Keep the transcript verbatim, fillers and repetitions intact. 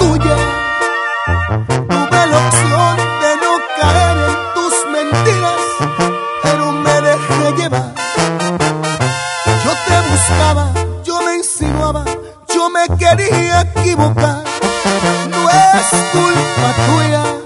tuya. Tuve la opción de no caer en tus mentiras, pero me dejé llevar. Yo te buscaba, yo me insinuaba, yo me quería equivocar. No es culpa tuya.